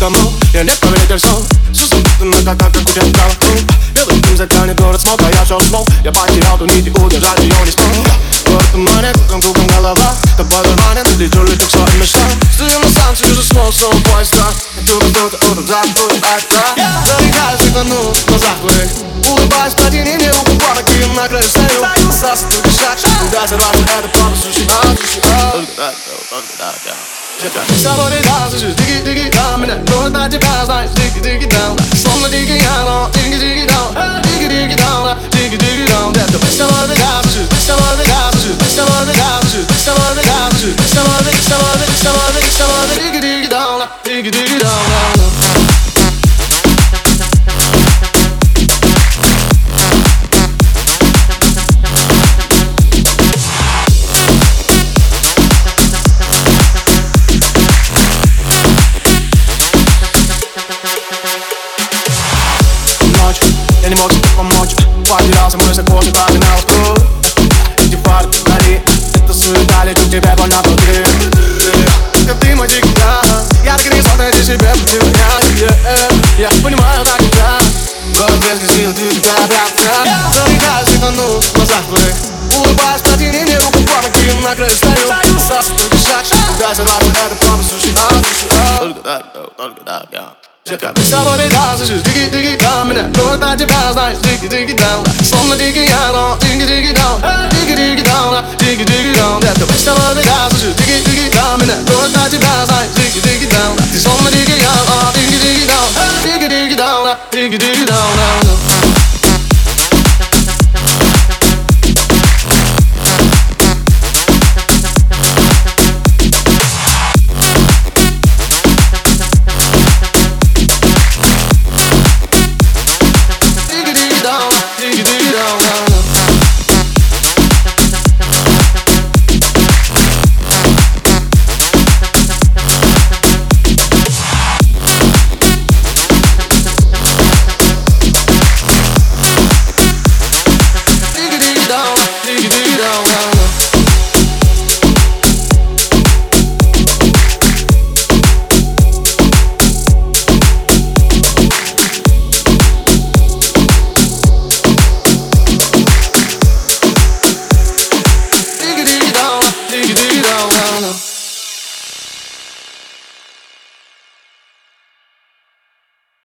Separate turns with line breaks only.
никому, я не повелитель сон. Все запутано, как удел голову. Белым дым затянет город смог, а я все смог. Я потерял ту нить и удержать ее не смог. Город тумане, кругом голова. Тобой дурманен, лечу к своим мечтам. Стою на станции, уже снова поезда. Иду раздуто, утром забудь это. Зарекаюсь, сыграну в глазах твоих. Улыбаюсь, плотине не упала, ким на краю стою. Сосу только шаг, куда сорваться, это просто суши. Только так, я. С тобой летал, слышишь, дigi-дigi-даун. Меня гонит на тебя, знаешь, дigi-дigi-даун. Словно дикий яно, дigi-дigi-даун. Дigi-дigi-даун, дigi-дigi-даун. Детка, мы с тобой летал, слышишь, мы с тобой летал, слышишь, мы с тобой летал, слышишь, мы с тобой летал, слышишь, мы с тобой летал, с тобой, с тобой, с тобой, дigi-digi-даун, digi-digi-даун. Я не мог тебе помочь, потерялся мой закос и прогнал скру. Эти фары вдали, это суета, лечу к тебе больно внутри. Как ты мой дикий дан, я так и не смог найти себе пути. Я понимаю, так нельзя. Город без сил, ты тебя обратно. Зарекаюсь, сыграну в глазах твоих. Улыбаюсь, плотине не руку, помоги, на краю стою. Сосу только шаг, куда сорваться, это просто суши. Только так, я. Мы с тобой летал, слышишь, дigi-digi-даун. Меня гонит на тебя, знаешь, digi-digi-даун. Словно дикий яно, digi-digi-даун. Digi-digi-даун, digi-digi-даун. Детка, мы с тобой летал, слышишь, digi-digi-даун. Меня гонит на тебя, знаешь, digi-digi-даун. Ты словно дикий яно, digi-digi-даун. Digi-digi-даун, digi-digi-даун.